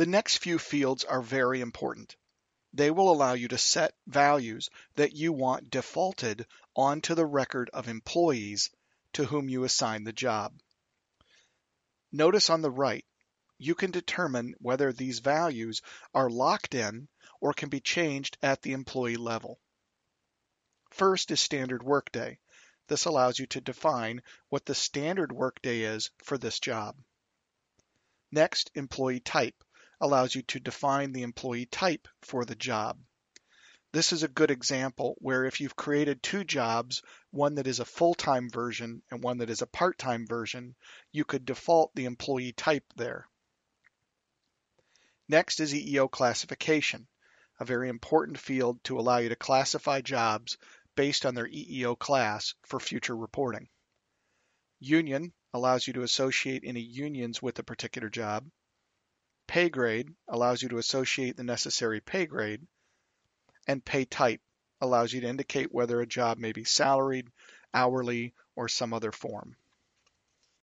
The next few fields are very important. They will allow you to set values that you want defaulted onto the record of employees to whom you assign the job. Notice on the right, you can determine whether these values are locked in or can be changed at the employee level. First is standard workday. This allows you to define what the standard workday is for this job. Next, employee type allows you to define the employee type for the job. This is a good example where if you've created two jobs, one that is a full-time version and one that is a part-time version, you could default the employee type there. Next is EEO classification, a very important field to allow you to classify jobs based on their EEO class for future reporting. Union allows you to associate any unions with a particular job. Pay grade allows you to associate the necessary pay grade. And pay type allows you to indicate whether a job may be salaried, hourly, or some other form.